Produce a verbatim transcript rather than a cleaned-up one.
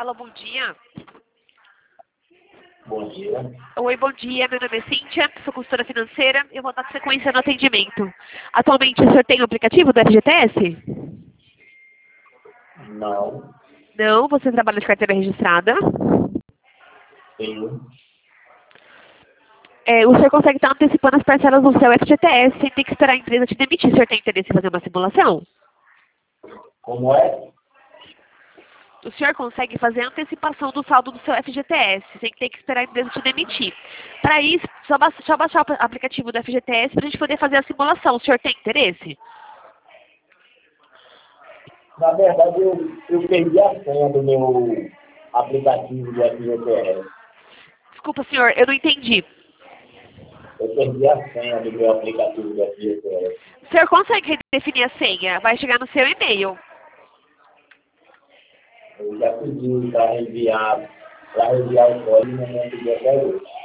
Alô, bom dia. Bom dia. Oi, bom dia. Meu nome é Cíntia, sou consultora financeira e eu vou dar sequência no atendimento. Atualmente, o senhor tem o aplicativo do F G T S? Não. Não, você trabalha de carteira registrada. Sim. É, o senhor consegue estar antecipando as parcelas do seu F G T S sem ter que esperar a empresa te demitir. O senhor tem interesse em fazer uma simulação? Como é? O senhor consegue fazer a antecipação do saldo do seu F G T S, sem ter que esperar a empresa te demitir. Para isso, só basta só baixar o aplicativo do F G T S para a gente poder fazer a simulação. O senhor tem interesse? Na verdade, eu, eu perdi a senha do meu aplicativo do F G T S. Desculpa, senhor, eu não entendi. Eu perdi a senha do meu aplicativo do F G T S. O senhor consegue redefinir a senha? Vai chegar no seu e-mail. Eu já pedi para enviar, para enviar o código, mas não pedi até hoje.